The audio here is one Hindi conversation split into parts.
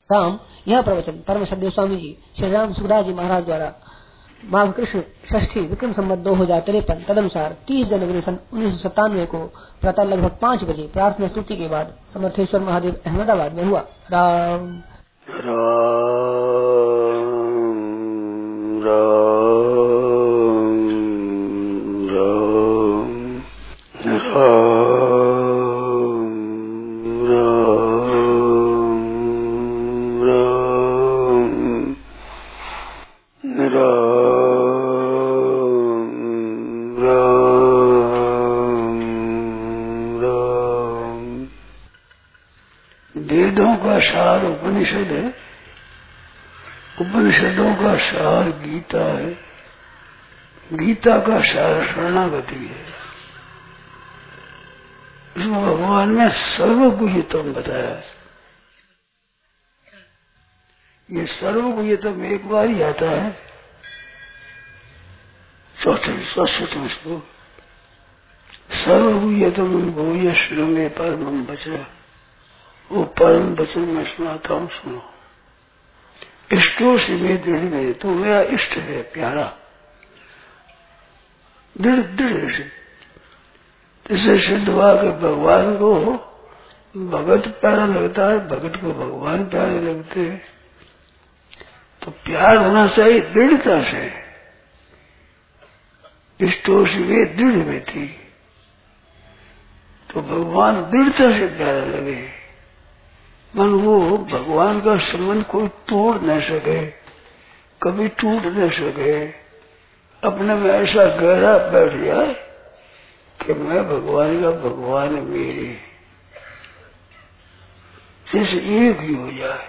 राम यह प्रवचन परम सद्देव स्वामी जी श्री राम सुखदास जी महाराज द्वारा माघ कृष्ण षष्ठी विक्रम संवत 2053 तदनुसार 30 जनवरी सन 1997 को प्रातः लगभग 5 बजे प्रार्थना स्तुति के बाद समर्थेश्वर महादेव अहमदाबाद में हुआ। राम राम राम राम वेदों का सार उपनिषद है, उपनिषदों का सार गीता है, गीता का सार शरणागति है। इसमें भगवान ने सर्वगुह्यतम बताया। ये सर्वगुह्यतम एक बार ही आता है, चौथे इसको सर्वगुह्यतम भूय श्रृंगे परमम बचा। वो परम वचन मैं सुनाता हूँ, सुनो। इष्टों से मैं दृढ़ में, तो मेरा इष्ट है प्यारा, दृढ़ दृढ़ से। इससे सिद्ध हुआ कि भगवान को भगत प्यारा लगता है, भगत को भगवान प्यारे लगते हैं। तो प्यार होना चाहिए दृढ़ता से। इष्टों से वे दृढ़ में थी, तो भगवान दृढ़ता से प्यारा लगे। मन वो भगवान का संबंध कोई तोड़ न सके, कभी टूट न सके, अपने में ऐसा गहरा बैठ जाए कि मैं भगवान का, भगवान मेरे, जैसे एक ही हो जाए।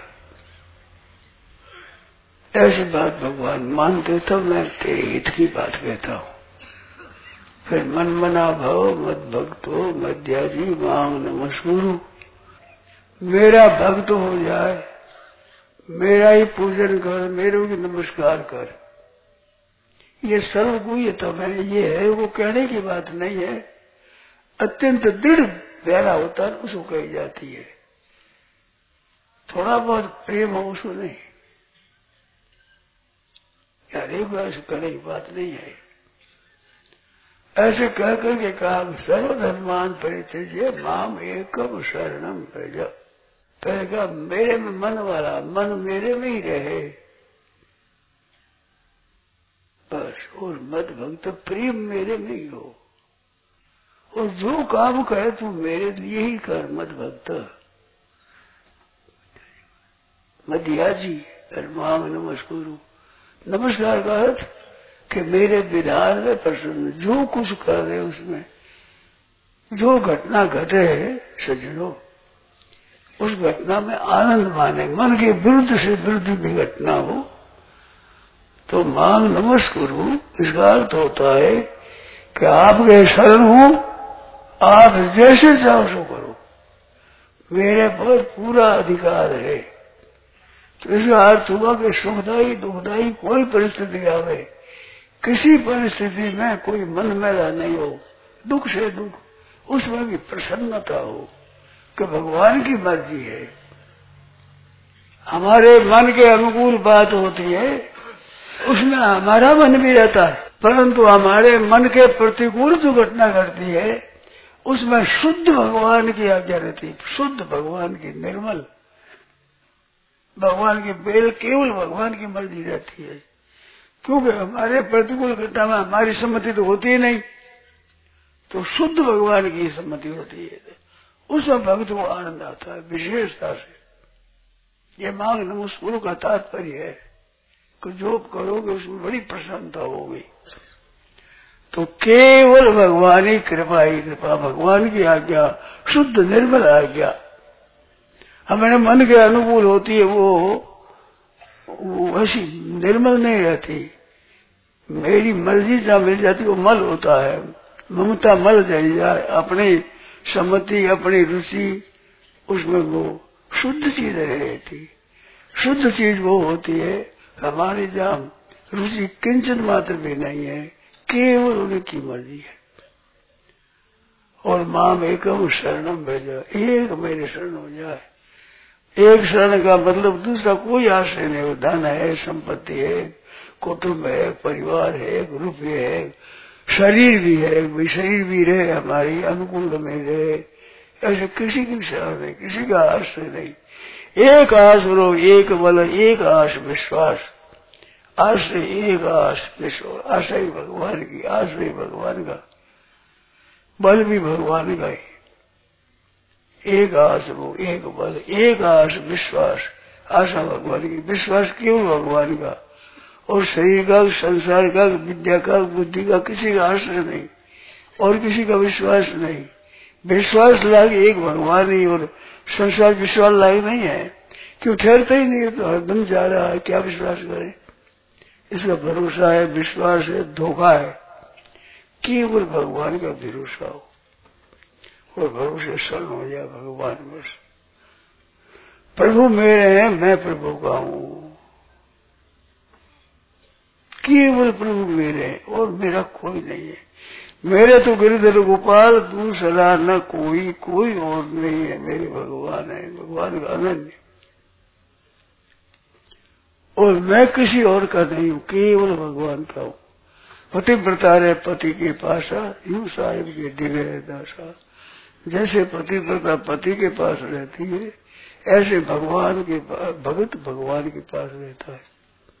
ऐसी बात भगवान मानते, तब मैं तेरे हित की बात कहता हूँ। फिर मन मना भव मद भक्तो मध्याजी मांग नमस्कुरु। मेरा भक्त हो जाए, मेरा ही पूजन कर, मेरे को नमस्कार कर। ये सर्वगुह्यतम है, ये है, वो कहने की बात नहीं है। अत्यंत दृढ़ प्यारा होता है, उसको कही जाती है। थोड़ा बहुत प्रेम हो उसको नहीं, यार एक ऐसे कहने की बात नहीं है। ऐसे कह करके कहा सर्वधर्मान परित्यज्य माम एकम शरणम प्रज। पहले कहा मेरे में मन वाला, मन मेरे में ही रहे बस। और मत भक्त प्रेम मेरे में ही हो, और जो काम करे तू मेरे लिए ही कर। मत भक्त मध्याजी मांग नमस्कुरु। नमस्कार का अर्थ कि मेरे विधान में प्रसन्न, जो कुछ कर रहे उसमें जो घटना घटे सज्जनों, उस घटना में आनंद माने। मन के विरुद्ध से विरुद्ध भी घटना हो तो मांग नमस्कुरु। इसका अर्थ होता है कि आपके शरण हूं, आप जैसे चाहो सो करो, मेरे पर पूरा अधिकार है। तो इसका अर्थ हुआ कि सुखदायी दुखदायी कोई परिस्थिति आवे, किसी परिस्थिति में कोई मन मेला नहीं हो, दुख से दुख, उसमें भी प्रसन्नता हो कि भगवान की मर्जी है। हमारे मन के अनुकूल बात होती है, उसमें हमारा मन भी रहता है, परंतु हमारे मन के प्रतिकूल जो घटना घटती है उसमें शुद्ध भगवान की आज्ञा रहती है, शुद्ध भगवान की, निर्मल भगवान की बेल, केवल भगवान की मर्जी रहती है। क्योंकि हमारे प्रतिकूल घटना में हमारी सम्मति तो होती ही नहीं, तो शुद्ध भगवान की सम्मति होती है, उसमें भक्त को आनंद आता है विशेषता से। ये मांग नमस्कुरु का तात्पर्य है कि जो करोगे उसमें बड़ी प्रसन्नता होगी। तो केवल भगवान की कृपा ही कृपा, भगवान की आज्ञा, शुद्ध निर्मल आज्ञा हमारे मन के अनुकूल होती है, वो ऐसी निर्मल नहीं रहती। मेरी मर्जी जहाँ मिल जाती वो मल होता है, ममता मल चली जाए, अपनी सम्मति अपनी रुचि, उसमें वो शुद्ध चीज रहती। शुद्ध चीज वो होती है हमारी जहाँ रुचि किंचन मात्र भी नहीं है, केवल उनकी मर्जी है। और माम एकम शरणम भेजा, एक मेरे शरण हो जाए, एक शरण का मतलब दूसरा कोई आश्रय नहीं हो। धन है, संपत्ति है, कुटुंब है, परिवार है, रुपये है, शरीर भी है, भाई शरीर भी रहे हमारी अनुकूल में रहे, ऐसे किसी की शरण नहीं, किसी का आश्रय नहीं। एक आश रो, एक बल, एक आश विश्वास, आश्रय एक आश विश्वास, आश्रय भगवान की, आश्रय भगवान का, बल भी भगवान का ही। एक आश रो, एक बल, एक आश विश्वास, आशा भगवान की, विश्वास केवल भगवान का। और शरीर का, संसार का, विद्या का, बुद्धि का किसी का आश्रय नहीं और किसी का विश्वास नहीं। विश्वास लायक एक भगवान ही, और संसार विश्वास लायक नहीं है। क्यों ठहरता ही नहीं है, तो हरदम जा रहा है, क्या विश्वास करे। इसका भरोसा है, विश्वास है, धोखा है। केवल भगवान का भरोसा हो और भरोसे शरण हो जाए भगवान बस। प्रभु मेरे हैं, मैं प्रभु का हूँ। केवल प्रभु मेरे हैं और मेरा कोई नहीं है। मेरे तो गिरिधर गोपाल, दूसरा न कोई, कोई और नहीं है। मेरे भगवान है, भगवान का अनन्य। और मैं किसी और का नहीं हूँ, केवल भगवान का हूँ। पतिव्रता रे पति के पासा, यूं साहिब के दिव्य दासा। जैसे पतिव्रता पति के पास रहती है, ऐसे भगवान के भगत भगवान के पास रहता है।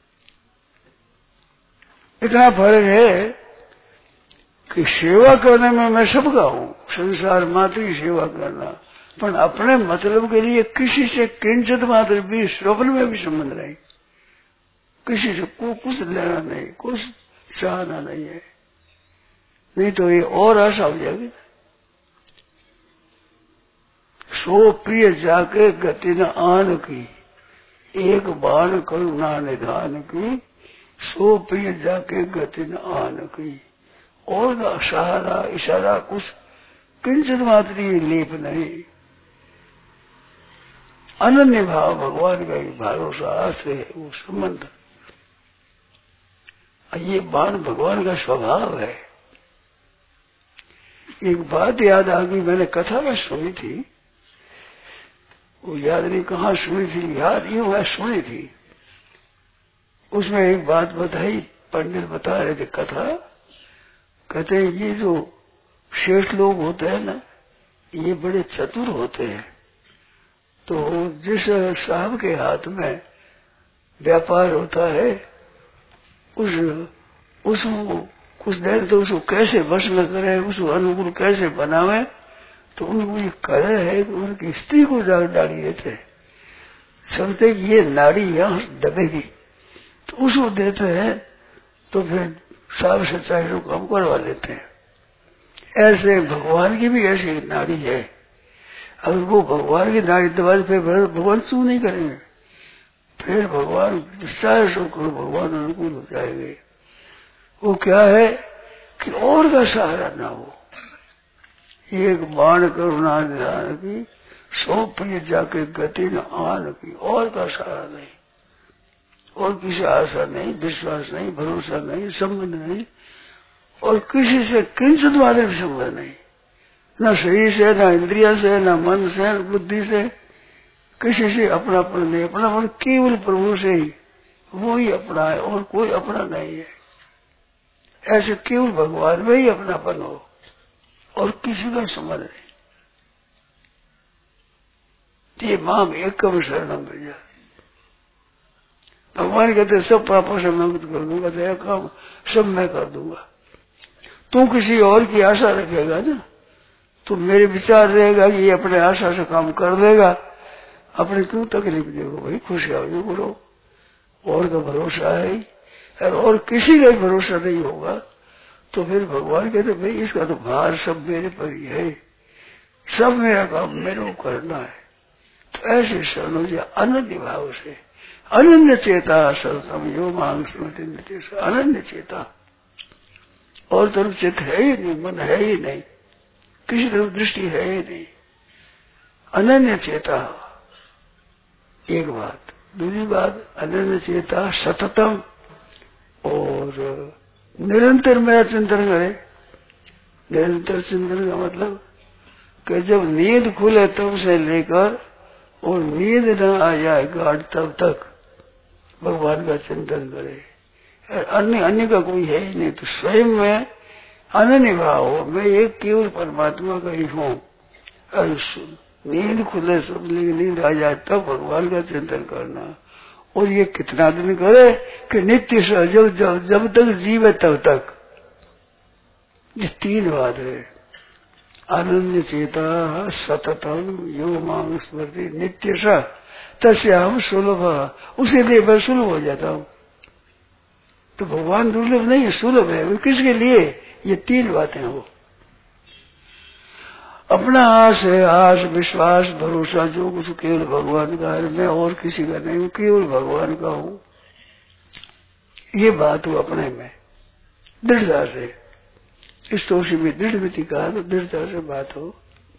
इतना फर्क है कि सेवा करने में मैं सबका हूँ, संसार मात्र की सेवा करना, पर अपने मतलब के लिए किसी से किंचित मात्र भी स्वप्न में भी संबंध नहीं, किसी से कुछ लेना नहीं, कुछ चाहना नहीं है। नहीं तो ये और आशा हो जाएगी। सो प्रिय जाके गति न आन की, एक बाण करुणा निधान की। सो प्रिय जाके गति न आन की। और सहारा इशारा कुछ किंचित मात्र ये लेप नहीं। अनन्य भाव भगवान का ही भरोसा आश्रय है, वो संबंध। ये बाण भगवान का स्वभाव है। एक बात याद आ गई, मैंने कथा में सुनी थी, वो याद नहीं कहाँ सुनी थी, याद यूं है सुनी थी। उसमें एक बात बताई, पंडित बता रहे थे कथा। कहते हैं ये जो शेठ लोग होते हैं ना, ये बड़े चतुर होते हैं। तो जिस साहब के हाथ में व्यापार होता है, उसको कुछ देर तो उसको कैसे वश में करे, उसको अनुकूल कैसे बनावे, तो उनको ये कदर है कि उनकी स्त्री को डाली देते हैं। समझते कि ये नाड़ी यहाँ दबेगी, तो उसको देते हैं, तो फिर साहब से चाहे काम करवा लेते हैं। ऐसे भगवान की भी ऐसी नाड़ी है। अगर वो भगवान की नाड़ी दबा फिर भगवान चू नहीं करेंगे, फिर भगवान चाहे सो करो, भगवान अनुकूल हो जाएंगे। वो क्या है कि और का सहारा ना हो। एक बाण करुणा निधान की, सो प्रिय जाके गति न आन की। और का सहारा नहीं, और किसी आशा नहीं, विश्वास नहीं, भरोसा नहीं, संबंध नहीं, और किसी से किंचित मात्र भी संबंध नहीं। न शरीर से, न इंद्रिया से, न मन से, न बुद्धि से, किसी से अपनापन नहीं। अपनापन केवल प्रभु से ही, वो ही अपना है और कोई अपना नहीं है। ऐसे केवल भगवान में ही अपनापन हो और किसी का संबंध नहीं। ये माम एकम शरणम भैया। भगवान कहते सब पापों से मैं मुक्त कर दूंगा, तेरा काम सब मैं कर दूंगा। तू किसी और की आशा रखेगा ना, तो मेरे विचार रहेगा कि ये अपने आशा से काम कर देगा, अपने क्यों तकलीफ देखो भाई, खुशियां करो। और का भरोसा है और किसी का भरोसा नहीं होगा, तो फिर भगवान कहते भाई इसका तो भार सब मेरे पर ही है, सब मेरा काम मेरे को करना है। तो ऐसे शरण हो जाए अनन्य भाव से। अनन्य चेता सरसम यो मांग स्मृति, अनन्य चेता। और तरफ चित है ही नहीं, मन है ही नहीं, किसी तरफ दृष्टि है ही नहीं। अनन्य चेता एक बात। दूसरी बात, अनन्य चेता सततम, और निरंतर मेरा चिंतन करे। निरंतर चिंतन का मतलब कि जब नींद खुले तब से लेकर और नींद न आ जाए गाढ़ तब तक भगवान का चिंतन करे। अन्य का कोई है ही नहीं, तो स्वयं में अनन्य भाव हो, मैं एक केवल परमात्मा का ही हूँ। नींद खुले सब नींद आ जाए तब भगवान का चिंतन करना। और ये कितना दिन करे कि नित्य जब तक जीव है तब तक। ये 3 बात है। अनन्य चेता सततम यो मांग स्मृति नित्य सा तस्याम सुलभ, उसी लिए मैं सुलभ हो जाता हूँ। तो भगवान दुर्लभ नहीं है, सुलभ है। वो किसके लिए? ये 3 बातें हो। अपना आस है, आस विश्वास भरोसा जो कुछ केवल भगवान का है, मैं और किसी का नहीं हूँ, केवल भगवान का हूँ। ये बात हो अपने में दृढ़ता से। इस तोषी में दृढ़ कहा तो दृढ़ता से बात हो।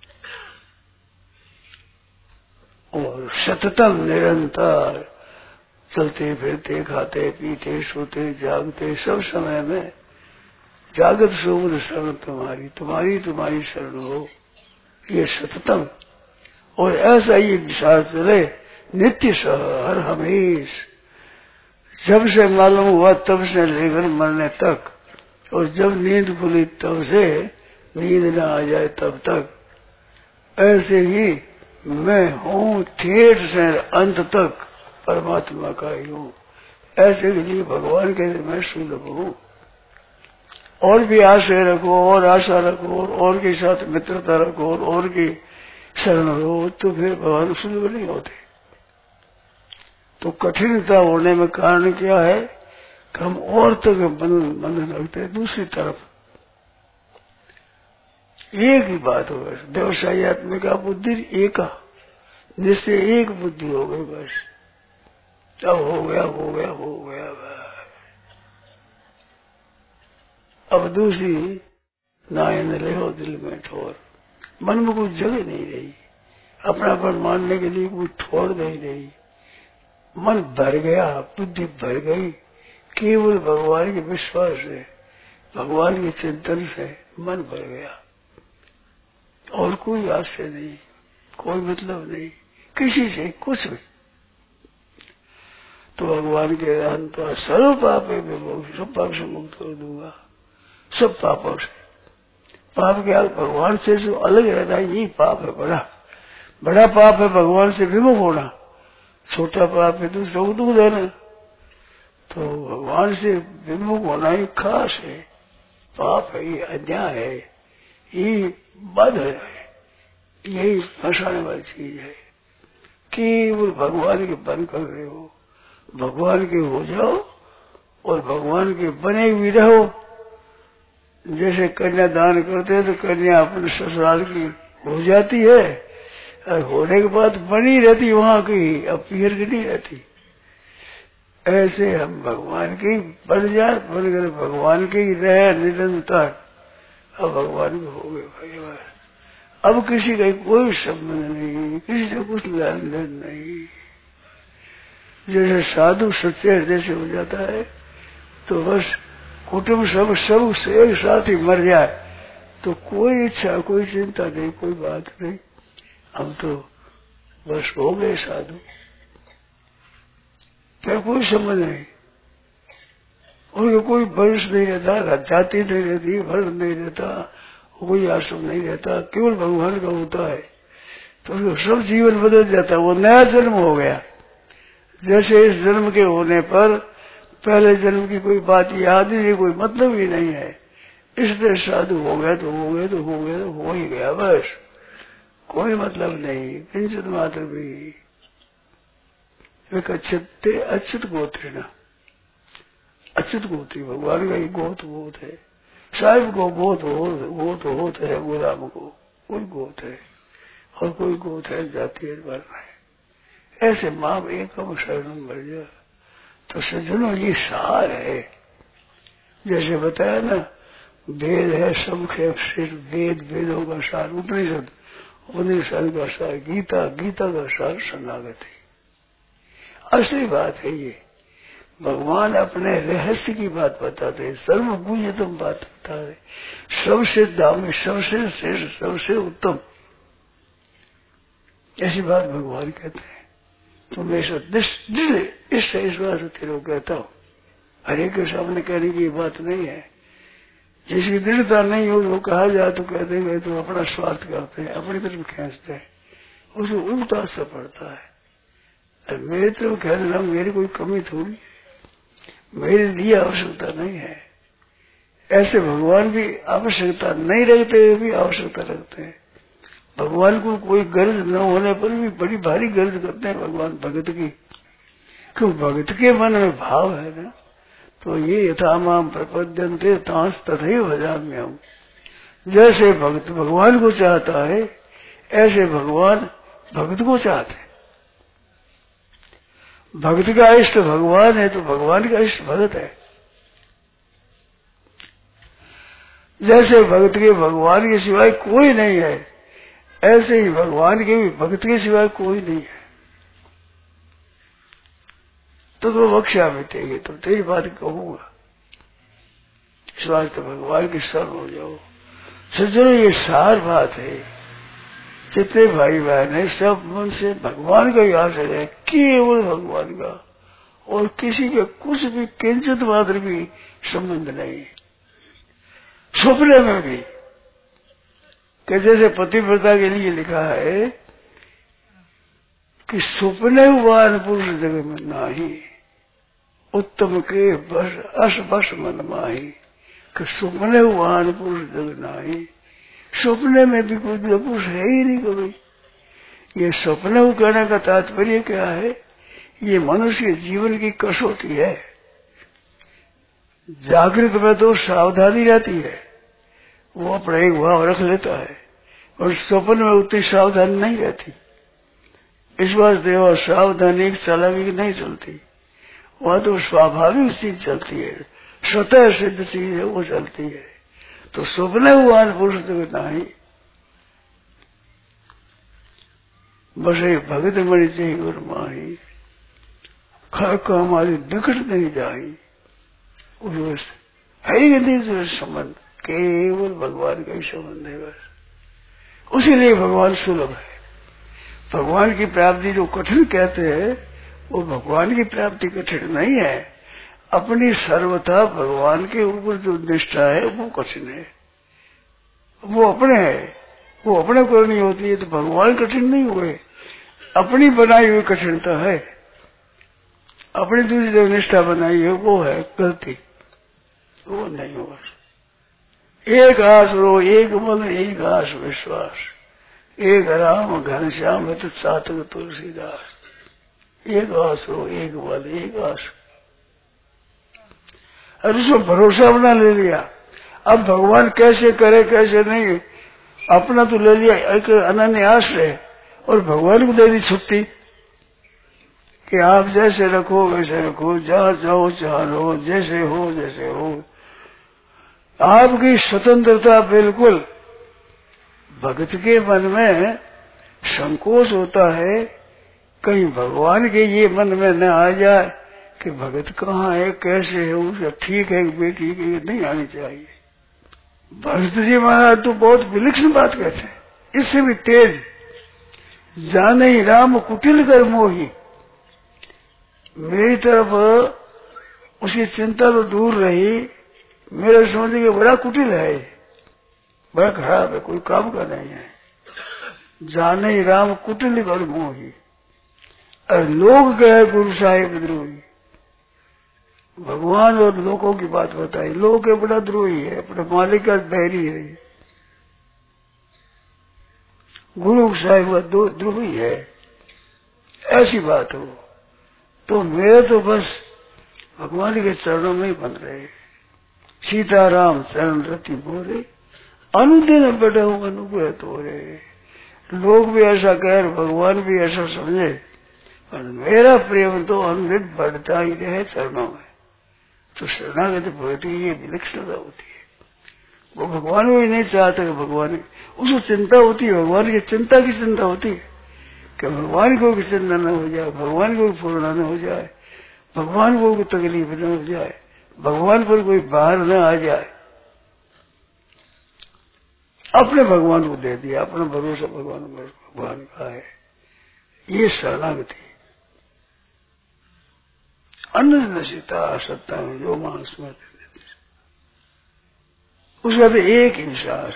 और सततम निरंतर चलते फिरते खाते पीते सोते जागते सब समय में जागत सोमन शरण तुम्हारी, तुम्हारी तुम्हारी शरण हो, ये सततम। और ऐसा ही विचार चले नित्य हर हमेश, जब से मालूम हुआ तब से लेकर मरने तक, और जब नींद खुली तब से नींद न आ जाए तब तक। ऐसे ही मैं हूँ ठेठ से अंत तक परमात्मा का ही हूँ। ऐसे के लिए भगवान के लिए मैं सुलभ हूँ। और भी आशय रखो और आशा रखो और के साथ मित्रता रखो और की शरण हो, तो फिर भगवान सुलभ नहीं होते। तो कठिनता होने में कारण क्या है कि हम और तक बंधन रखते हैं। दूसरी तरफ एक ही बात हो, बस व्यवसायत्मिका बुद्धि एक, जिससे एक बुद्धि हो गई, बस तब हो गया हो गया हो गया। अब दूसरी नायन ले हो दिल में ठोर, मन में कुछ जगह नहीं रही, अपनापन मानने के लिए कुछ ठोर नहीं रही। मन भर गया, बुद्धि भर गई, केवल भगवान के विश्वास से, भगवान के चिंतन से मन भर गया। और कोई आशय नहीं, कोई मतलब नहीं किसी से कुछ भी। तो भगवान के अंत सर्व पापे में सब पाप से मुक्त कर दूंगा, सब पापों से। पाप क्या भगवान से जो अलग रहना है, यही पाप है। बड़ा पाप है भगवान से विमुख होना, छोटा पाप है दूसरों को दुख देना। तो भगवान से विमुख होना ही खास है, पाप है, ये अन्याय है, ये बाध है, यही फंसाने वाली चीज है। केवल भगवान के बन कर रहे हो, भगवान के हो जाओ और भगवान के बने हुए रहो। जैसे कन्या दान करते हैं तो कन्या अपने ससुराल की हो जाती है और होने के बाद बनी रहती वहां की, अब पीर की नहीं रहती। ऐसे हम भगवान की बन जाए, बनकर भगवान के ही रहे निरंतर। अब भगवान के हो गए भगवान, अब किसी का कोई संबंध नहीं, किसी से कुछ लेन देन नहीं। जैसे साधु सच्चे हृदय से हो जाता है तो बस कुटुंब सब से एक साथ ही मर जाए तो कोई इच्छा, कोई चिंता नहीं, कोई बात नहीं। हम तो बस हो गए साधु, क्या कोई समझ नहीं, उनका कोई वंश नहीं रहता, जाति नहीं रहती, वर्ण नहीं रहता, कोई आश्रम नहीं रहता, केवल भगवान का होता है। तो उसको सब जीवन बदल जाता है, वो नया जन्म हो गया। जैसे इस जन्म के होने पर पहले जन्म की कोई बात याद ही नहीं, कोई मतलब ही नहीं है, इसलिए साधु हो गया तो हो गया तो हो गया तो हो ही गया, बस कोई मतलब नहीं, किंचित मात्र भी। एक अच्युत गोत्र ना, अच्युत गोत्री भगवान का ही गोत है। साहिब को गोत होत है, गुलाम को कोई गोत है और कोई गोत है जाति है, वर्ण है। ऐसे माम एकम शरणम भज। तो सज्जनों ये सार है, जैसे बताया ना, वेद है सबके सिर, वेद वेदों का सार, उपनिषद का सार, गीता का सार शरणागति। असली बात है ये, भगवान अपने रहस्य की बात बताते हैं, सर्वगुह्यतम बात बता रहे, सबसे दामी, सबसे श्रेष्ठ, सबसे उत्तम। ऐसी बात भगवान कहते हैं। तो मैं दृढ़ इस विश्वास तेरे को कहता हूँ, हरे के सामने कहने की बात नहीं है। जिसकी दृढ़ता नहीं हो वो कहा जाए तो कहते हैं तो अपना स्वार्थ करते हैं, अपनी तरफ खींचते हैं, उसे उल्टा असर पड़ता है। मेरे तरफ कहना मेरी कोई कमी थोड़ी, मेरे लिए आवश्यकता नहीं है। ऐसे भगवान भी आवश्यकता नहीं रखते हुए भी आवश्यकता रखते हैं। भगवान को कोई गर्ज न होने पर भी बड़ी भारी गर्ज करते हैं भगवान भगत की, क्यों भगत के मन में भाव है ना। तो ये यथा माम प्रपद्यन्ते तांस तथैव भजाम्यहम्। जैसे भक्त भगवान को चाहता है ऐसे भगवान भक्त को चाहते हैं। भक्त का इष्ट भगवान है तो भगवान का इष्ट भगत है। जैसे भक्त के भगवान के सिवाय कोई नहीं है, ऐसे ही भगवान के भी भक्त के सिवाय कोई नहीं है। तो बख्शा मिटेगी, तो तेरी बात कहूंगा, इस वास्ते भगवान के शरण हो जाओ। सज्जनों ये सार बात है। जितने भाई बहन है सब मन से भगवान का ही आश्रय है, केवल भगवान का, और किसी का कुछ भी किंचित मात्र भी संबंध नहीं। स्वप्न में भी कि जैसे पतिव्रता के लिए लिखा है कि स्वप्ने वान पुरुष जगह में नाही, उत्तम के बस अस बस मन माही। कि स्वप्ने वान पुरुष जगह नाही, स्वप्ने में भी कोई पुरुष है ही नहीं कभी। ये स्वप्न कहने का तात्पर्य क्या है? ये मनुष्य जीवन की कसौटी है। जागृत में तो सावधानी रहती है, वो अपना एक भाव रख लेता है, और स्वप्न में उतनी सावधानी नहीं रहती। इस वास्ते वह सावधानी एक चालाकी नहीं चलती, वह तो स्वाभाविक चीज चलती है, स्वतः सिद्ध चीज है वो चलती है। तो स्वप्न हुआ पुरुष तो नहीं, बस एक भगत मणि चाहिए और माही, खड़क हमारी निकट नहीं जाई। उस है ही नहीं संबंध, केवल भगवान का ही संबंध है बस। उसीलिए भगवान सुलभ है। भगवान की प्राप्ति जो कठिन कहते हैं वो भगवान की प्राप्ति कठिन नहीं है, अपनी सर्वथा भगवान के ऊपर जो निष्ठा है वो कठिन है। वो अपने है, वो अपने करनी होती है, तो भगवान कठिन नहीं हुए, अपनी बनाई हुई कठिनता है। अपनी दूसरी जो निष्ठा बनाई है वो है गलती, वो नहीं होगा। एक आस रो एक मन एक आस विश्वास, एक राम घनश्याम है तो चातक तुलसीदास। एक आस रो एक बल एक आस, और उसमें भरोसा अपना ले लिया। अब भगवान कैसे करे कैसे नहीं, अपना तो ले लिया एक अनन्य आश्रय, और भगवान को दे दी छुट्टी कि आप जैसे रखो वैसे रखो, जहाँ जाओ जहाँ रहो, जैसे हो। आपकी स्वतंत्रता बिल्कुल। भक्त के मन में संकोच होता है, कहीं भगवान के ये मन में न आ जाए कि भगत कहाँ है कैसे है, उसे ठीक है बेटी की नहीं आनी चाहिए। भगत जी महाराज तो बहुत विलक्षण बात कहते हैं, इससे भी तेज। जाने ही राम कुटिल कर मोही, मेरी तरफ उसकी चिंता तो दूर रही, मेरे समझ के बड़ा कुटिल है, बड़ा खराब है, कोई काम का नहीं है। जाने ही राम कुटिल कर मोही, और लोग गए गुरु साहिब द्रोही। भगवान और लोगों की बात बताई, लोग के बड़ा द्रोही है, अपने मालिक का बैरी है, गुरु साहिब का द्रोही है, ऐसी बात हो। तो मेरे तो बस भगवान के चरणों में ही बन रहे। सीताराम चरण रति मोरे, अनुदिन बड़ा हूं अनुग्रह तोरे। लोग भी ऐसा कह, भगवान भी ऐसा समझे, पर मेरा प्रेम तो अनुदिन बढ़ता ही रहे चरणों में। तो शरणागति भक्ति ये विलक्षणता होती है। वो भगवान को ही नहीं चाहता कि भगवान, उसको चिंता होती है, भगवान की चिंता की चिंता होती है कि भगवान को भी चिंता न हो जाए, भगवान को भी पूर्ण न हो जाए, भगवान को भी तकलीफ न हो जाए, भगवान पर कोई बाहर न आ जाए। अपने भगवान को दे दिया, अपना भरोसा भगवान का है। ये शरणागति। अन्न नशिता सत्ता में जो मानस में उसका तो एक ही विश्वास,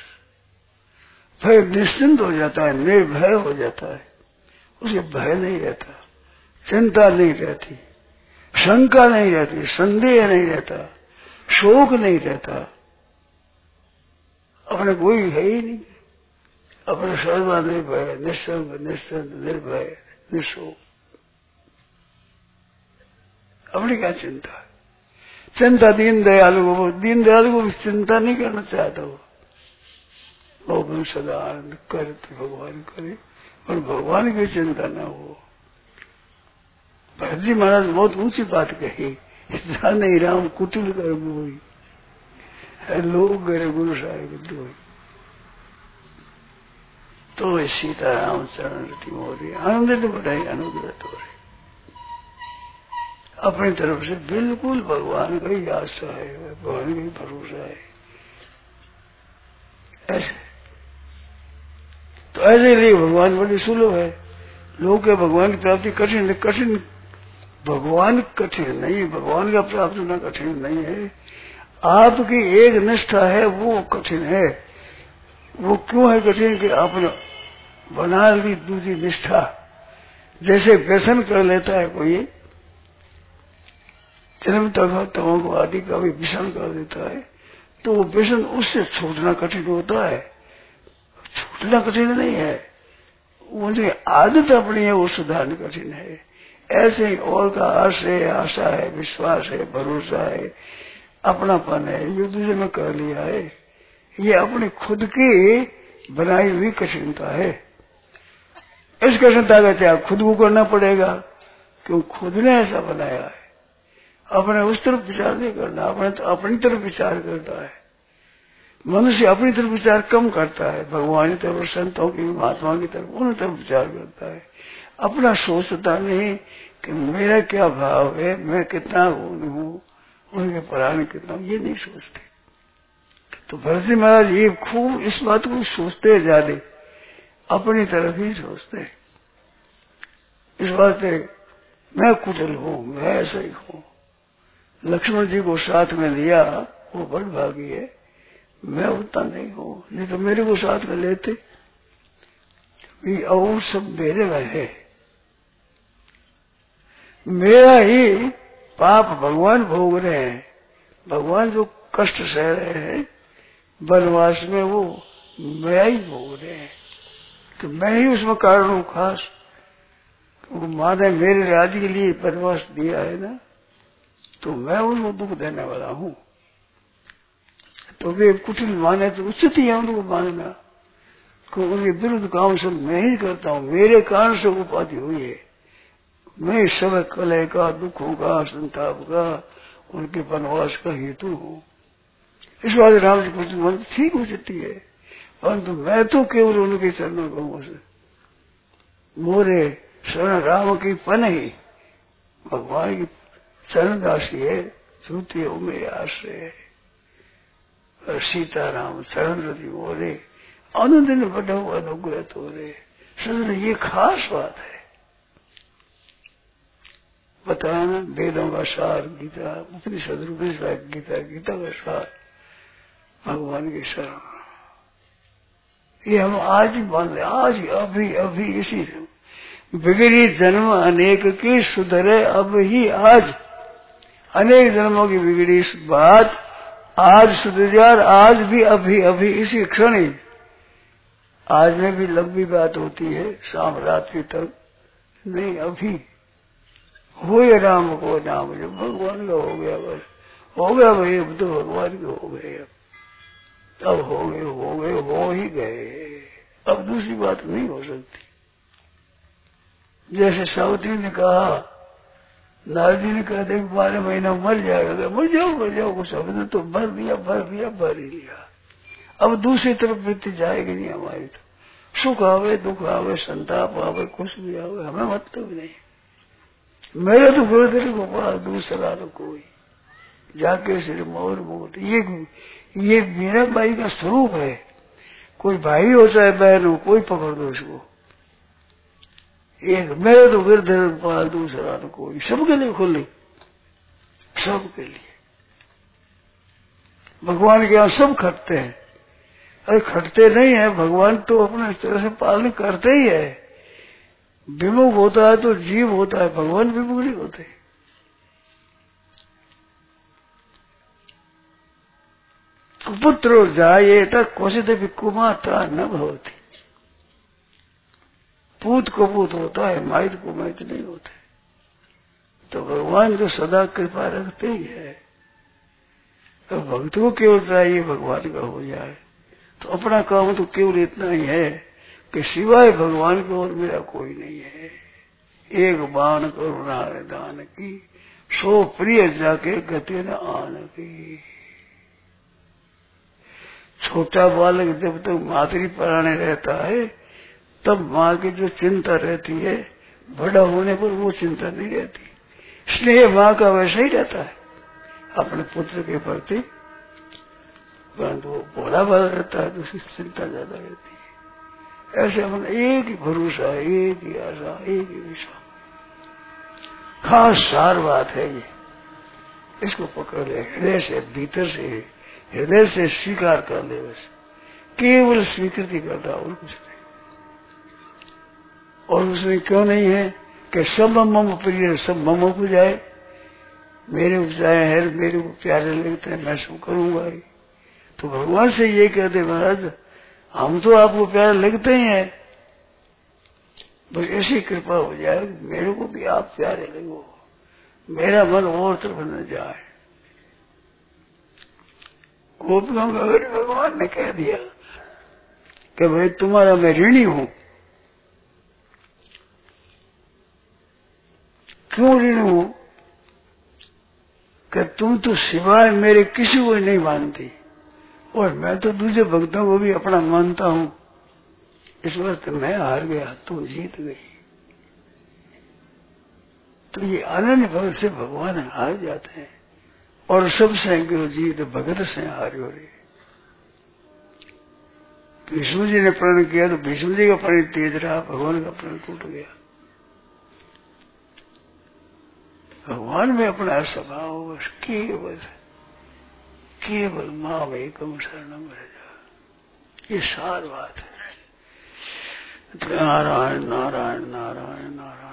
फिर निश्चिंत हो जाता है, निर्भय हो जाता है। उसे भय नहीं रहता, चिंता नहीं रहती, शंका नहीं रहती, संदेह नहीं रहता, शोक नहीं रहता। अपने कोई है ही नहीं, अपने सर्वा निर्भय, निश्चंद निश्चिंत निर्भय निशोक। अपनी क्या चिंता है? चिंता दीन दयालु को, दीन दयालु को चिंता नहीं करना चाहता वो सदा आनंद करे तो भगवान करे, और भगवान की चिंता न हो। भरत जी महाराज बहुत ऊंची बात कही, नहीं राम कुटिल कर बोई लोग गए गुरु साहिब दोई। तो सीता राम चरण रति मोरी आनंदित बढ़ाई अनुग्रह तोरे। अपनी तरफ से बिल्कुल भगवान का ही आशा है, भगवान का ही भरोसा है। ऐसे तो ऐसे लिए भगवान बड़ी सुलभ है। लोग के भगवान की प्राप्ति कठिन कठिन, भगवान कठिन नहीं, भगवान का प्राप्त होना कठिन नहीं है। आपकी एक निष्ठा है वो कठिन है। वो क्यों है कठिन? कि आपने बना ली दूसरी निष्ठा। जैसे व्यसन कर लेता है कोई, जन्म तमोगुण आदि का भी व्यसन कर देता है, तो वो व्यसन उससे छूटना कठिन होता है। छूटना कठिन नहीं है, उनकी आदत अपनी है वो सुधारना कठिन है। ऐसे ही और का आश है, आशा है, विश्वास है, भरोसा है, अपनापन है, ये दूसरे में कर लिया है। ये अपनी खुद की बनाई हुई कठिनता है। इस कठिनता का त्याग खुद को करना पड़ेगा, क्यों खुद ने ऐसा बनाया है। अपने उस तरफ विचार नहीं करना, अपनी तरफ विचार करता है। मनुष्य अपनी तरफ विचार कम करता है, भगवान की तरफ, संतों की, महात्मा की तरफ, उन तरफ विचार करता है। अपना सोचता नहीं कि मेरा क्या भाव है, मैं कितना हूँ, उनके परायण कितना, ये नहीं सोचते। तो भरत जी महाराज ये खूब इस बात को सोचते ज्यादा, अपनी तरफ ही सोचते। इस बात से मैं कुटिल हूँ, मैं ऐसा ही हूँ। लक्ष्मण जी को साथ में लिया, वो बड़ भागी है। मैं उतना नहीं हूँ, नहीं तो मेरे को साथ में लेते। और सब मेरे में है, मेरा ही पाप भगवान भोग रहे हैं। भगवान जो कष्ट सह रहे हैं वनवास में, वो मैं ही भोग रहे हैं। तो मैं ही उसमें कारण हूँ खास। तो माँ ने मेरे राज्य के लिए वनवास दिया है ना, तो मैं उनको दुख देने वाला हूँ। तो वे कुटिल माने तो उचित ही है उनको मानना, कि उनके विरुद्ध काम सब मैं ही करता हूँ, मेरे कारण से उपाधि हुई है। मैं सब कलह का, दुखों का, संताप का, उनके वनवास का हेतु हूँ। इस बात राम जी कुछ मन ठीक हो सकती है, परंतु मैं तो केवल उनके चरणों गौ से मोरे शरण राम की पन ही, भगवान की चरण राशि है, श्रुति हो मेरे आश्रय है। और सीताराम चरण रति मोरे अनुदिन बढ़ो अनुग्रह तोरे। सजन ये खास बात है। बताया ना, वेदों का सार गीता, उपनिषद गीता, गीता का सार भगवान के शरण। ये हम आज ही मान ले, आज अभी अभी इसी बिगड़ी जन्म अनेक की सुधरे अब ही आज। अनेक जन्मों की बिगड़ी बात आज सुधर, आज भी अभी अभी इसी क्षण ही। आज में भी लंबी बात होती है, शाम रात्रि तक नहीं, अभी हो या राम को नाम, जो भगवान का हो गया, बस हो गया भाई, अब तो भगवान के हो गए। अब हो गए, हो ही गए। अब दूसरी बात नहीं हो सकती। जैसे सावित्री ने कहा, नारद जी ने कहा देख 12 महीना मर जाएगा, मर जाओ कुछ हमने तो भर ही लिया। अब दूसरी तरफ वृत्ति जाएगी नहीं हमारी। तो सुख आवे, दुख आवे, संताप आवे, कुछ भी आवे, हमें मतलब नहीं। मेरे तो गुरुदेव गोपाल, दूसरा तो कोई जाके सिर मोर मोट। ये मीरा बाई का स्वरूप है। कोई भाई हो चाहे बहन हो, कोई पकड़ दो इसको, एक मेरे तो गिरधर पाल, दूसरा तो कोई, सबके लिए खुली, सबके लिए। भगवान के यहाँ सब खटते हैं। अरे खटते नहीं है, भगवान तो अपने इस तरह से पालन करते ही है। विमुख होता है तो जीव होता है, भगवान विमुख नहीं होते। कुपुत्रो जायेत क्वचित् कुमाता न भवति। पूत को पूत होता है, माइत को माइत नहीं होते। तो भगवान तो सदा कृपा रखते ही है। तो भक्त को केवल चाहिए भगवान का हो जाए। तो अपना काम तो केवल इतना ही है कि सिवाय भगवान के और मेरा कोई नहीं है। एक बाण करुणा दान की, सो प्रिय जाके गति न आन की। छोटा बालक जब तक मातृ प्राणे रहता है तब माँ की जो चिंता रहती है, बड़ा होने पर वो चिंता नहीं रहती। स्नेह माँ का वैसा ही रहता है अपने पुत्र के प्रति, परंतु वो भोला भाला रहता है तो उसकी चिंता ज्यादा रहती है। ऐसे अपन एक ही भरोसा, एक ही आशा, एक ही विश्वास। खास सार बात है ये, इसको पकड़ ले, हृदय से, भीतर से, हृदय से स्वीकार कर ले। बस केवल स्वीकृति करता और कुछ नहीं। और उसमें क्यों नहीं है कि सब मम प्रिय, सब मम को जाए, मेरे उपजाए है, मेरे को प्यारे लगते हैं, मैं सब करूंगा ही। तो भगवान से ये कहते महाराज हम तो आपको प्यारे लगते ही हैं, बस ऐसी कृपा हो जाए मेरे को भी आप प्यारे लगो, मेरा मन और तरफ न जाए। गोपियों का अगर भगवान ने कह दिया कि भाई तुम्हारा मैं ऋणी हूं। क्यों ऋणी हूं? कि तुम तो सिवाय मेरे किसी को नहीं मानती, और मैं तो दूसरे भक्तों को भी अपना मानता हूं। इस वक्त मैं हार गया, तुम जीत गई। तो ये अनन्य भक्त से भगवान हार जाते हैं। और सबसे जीत भगत से हारी हो रही। भीष्म जी ने प्रण किया तो भीष्म जी का प्रण तेज रहा, भगवान का प्रण टूट गया। भगवान में अपना स्वभाव बस केवल माम एकम शरणम रजा, ये सार बात है। नारायण नारायण नारायण नारायण।